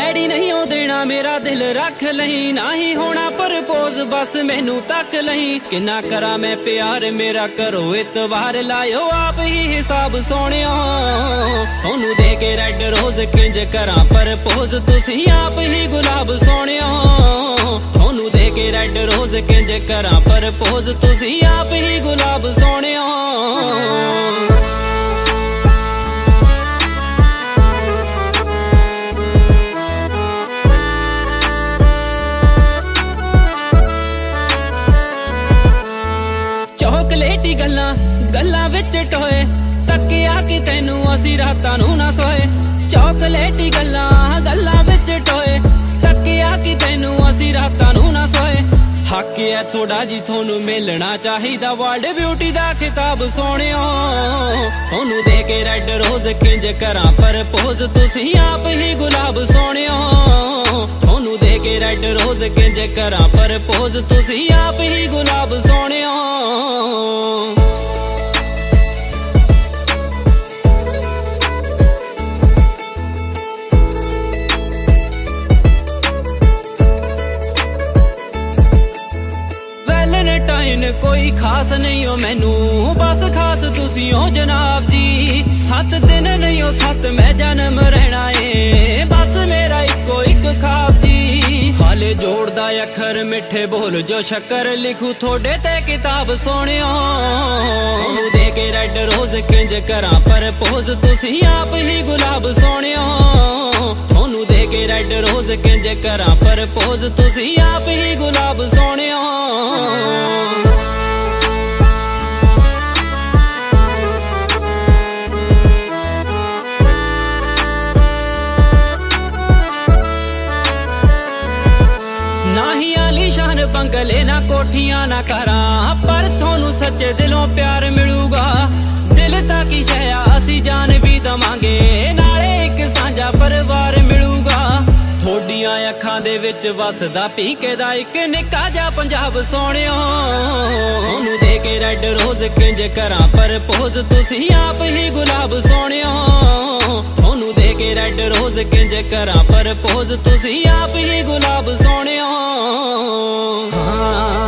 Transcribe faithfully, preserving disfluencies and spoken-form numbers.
Daddy नहीं हो देना मेरा दिल रख लही, ना ही होना परपोज बस मैनू तक लही। किन्ना करा मैं प्यार मेरा करो इतवार, लायो आप ही हिसाब सोने। सोनू दे के रेड रोज किंज करा परपोज, तुसी आप ही गुलाब सोने। सोनू दे के रेड रोज किंज करा परपोज, तुसी आप ही गुलाब सोने। चॉकलेटी गल्लां गल्लां विच टोए, तकिया कि तैनू असी रातां नू ना सोए। चॉकलेटी गल्लां गल्लां विच टोए, तकिया कि तैनू असी रातां नू ना सोए। हक है थोड़ा जी थोनू मिलना चाहिदा, वर्ल्ड ब्यूटी दा खिताब सोनियो। थोनू दे के रेड रोज किंज करा परपोज, तुसी आप ही गुलाब सोनियो। थोनू दे के रेड रोज किंज करा परपोज, तुसी आप ही गुलाब सोनियो। वैलेंटाइन कोई खास नहीं हो मैनू, बस खास तुसी हो जनाब जी। सत दिन नहीं हो सत मैं जन्म रहना है, बस मेरा इको एक ख्वाब जी। हाले जोड़दा अखर मिठे बोल जो शक्कर, लिखू थोड़े ते किताब सोनियो। सोनू दे के रेड रोज किंज करा परपोज, तुसी आप ही गुलाब सोनियो। सोनू दे के रेड रोज किंज करा परपोज, तुसी आप ही गुलाब सोनियो। ना ही आलीशान बंगले ना कोठियां ना करा, पर थोनू सच्चे दिलों प्यार मिलूगा। दिल ताकि शया असी जान भी दवांगे, नाले एक सांझा परिवार मिलूगा। थोड़ियां अखां दे विच वसदा पीके दा एक निक्का जा पंजाब सोनियो। सोनू दे के रेड रोज किंज करा परपोज, तुसी आप ही गुलाब सोनियो। सोनू दे के रेड रोज किंज करा परपोज, तुसी आप ही गुलाब सोनियो। हाँ